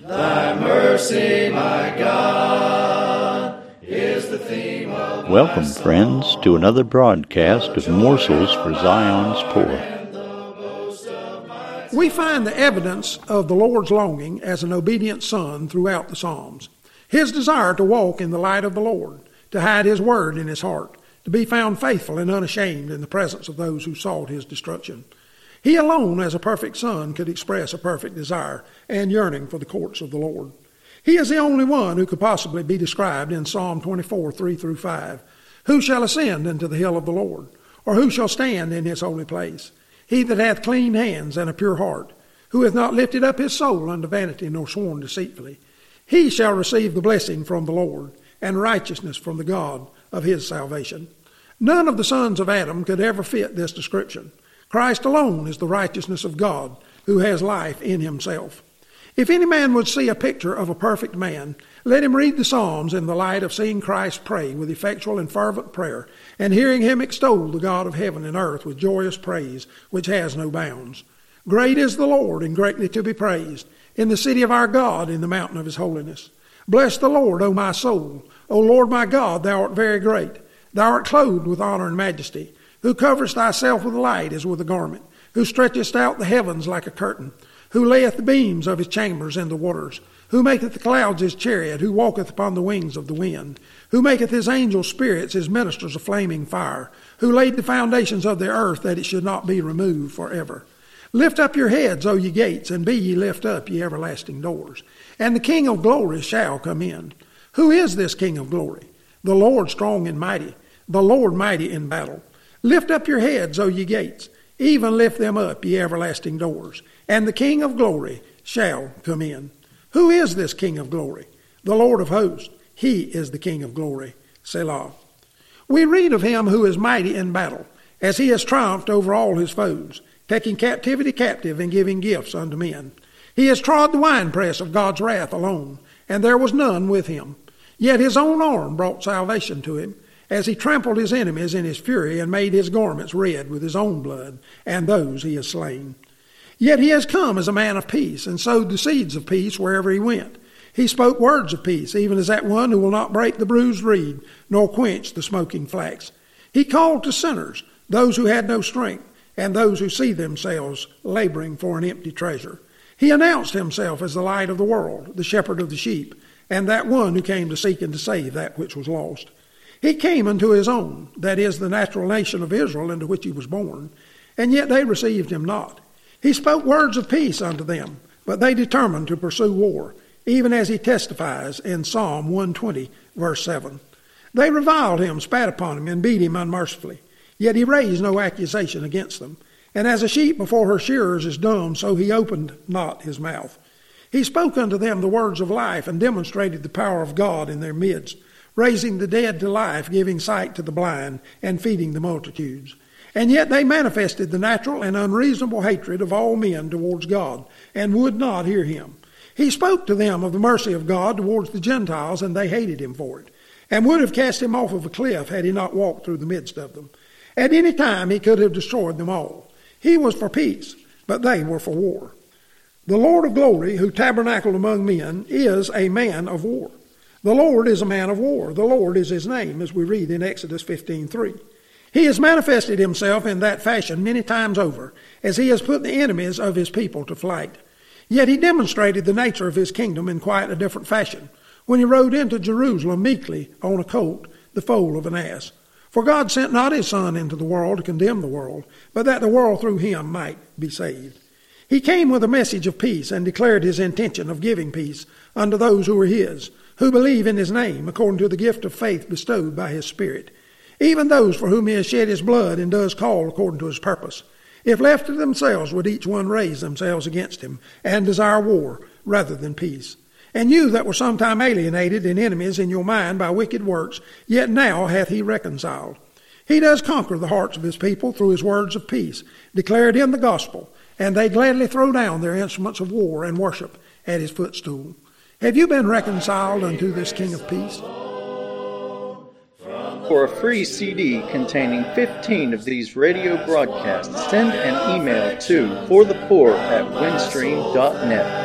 Thy mercy, my God, is the theme of Welcome, friends, to another broadcast of Morsels for Zion's Poor. We find the evidence of the Lord's longing as an obedient son throughout the Psalms. His desire to walk in the light of the Lord, to hide his word in his heart, to be found faithful and unashamed in the presence of those who sought his destruction. He alone, as a perfect son, could express a perfect desire and yearning for the courts of the Lord. He is the only one who could possibly be described in Psalm 24, 3-5. Who shall ascend into the hill of the Lord? Or who shall stand in his holy place? He that hath clean hands and a pure heart, who hath not lifted up his soul unto vanity, nor sworn deceitfully. He shall receive the blessing from the Lord, and righteousness from the God of his salvation. None of the sons of Adam could ever fit this description. Christ alone is the righteousness of God, who has life in himself. If any man would see a picture of a perfect man, let him read the Psalms in the light of seeing Christ pray with effectual and fervent prayer, and hearing him extol the God of heaven and earth with joyous praise, which has no bounds. Great is the Lord, and greatly to be praised, in the city of our God, in the mountain of his holiness. Bless the Lord, O my soul. O Lord my God, thou art very great. Thou art clothed with honor and majesty, who coverest thyself with light as with a garment, who stretchest out the heavens like a curtain, who layeth the beams of his chambers in the waters, who maketh the clouds his chariot, who walketh upon the wings of the wind, who maketh his angel spirits his ministers of flaming fire, who laid the foundations of the earth that it should not be removed forever. Lift up your heads, O ye gates, and be ye lift up, ye everlasting doors, and the King of glory shall come in. Who is this King of glory? The Lord strong and mighty, the Lord mighty in battle. Lift up your heads, O ye gates, even lift them up, ye everlasting doors, and the King of glory shall come in. Who is this King of glory? The Lord of hosts. He is the King of glory. Selah. We read of him who is mighty in battle, as he has triumphed over all his foes, taking captivity captive and giving gifts unto men. He has trod the winepress of God's wrath alone, and there was none with him. Yet his own arm brought salvation to him, as he trampled his enemies in his fury and made his garments red with his own blood, and those he has slain. Yet he has come as a man of peace, and sowed the seeds of peace wherever he went. He spoke words of peace, even as that one who will not break the bruised reed, nor quench the smoking flax. He called to sinners, those who had no strength, and those who see themselves laboring for an empty treasure. He announced himself as the light of the world, the shepherd of the sheep, and that one who came to seek and to save that which was lost. He came unto his own, that is, the natural nation of Israel, into which he was born, and yet they received him not. He spoke words of peace unto them, but they determined to pursue war, even as he testifies in Psalm 120, verse 7. They reviled him, spat upon him, and beat him unmercifully. Yet he raised no accusation against them. And as a sheep before her shearers is dumb, so he opened not his mouth. He spoke unto them the words of life, and demonstrated the power of God in their midst, raising the dead to life, giving sight to the blind, and feeding the multitudes. And yet they manifested the natural and unreasonable hatred of all men towards God, and would not hear him. He spoke to them of the mercy of God towards the Gentiles, and they hated him for it, and would have cast him off of a cliff had he not walked through the midst of them. At any time he could have destroyed them all. He was for peace, but they were for war. The Lord of glory, who tabernacled among men, is a man of war. The Lord is a man of war. The Lord is his name, as we read in Exodus 15:3. He has manifested himself in that fashion many times over, as he has put the enemies of his people to flight. Yet he demonstrated the nature of his kingdom in quite a different fashion, when he rode into Jerusalem meekly on a colt, the foal of an ass. For God sent not his Son into the world to condemn the world, but that the world through him might be saved. He came with a message of peace, and declared his intention of giving peace unto those who are his, who believe in his name, according to the gift of faith bestowed by his Spirit. Even those for whom he has shed his blood, and does call according to his purpose. If left to themselves, would each one raise themselves against him, and desire war rather than peace. And you that were sometime alienated and enemies in your mind by wicked works, yet now hath he reconciled. He does conquer the hearts of his people through his words of peace, declared in the gospel, and they gladly throw down their instruments of war and worship at his footstool. Have you been reconciled unto this King of peace? For a free CD containing 15 of these radio broadcasts, send an email to forthepoor@windstream.net.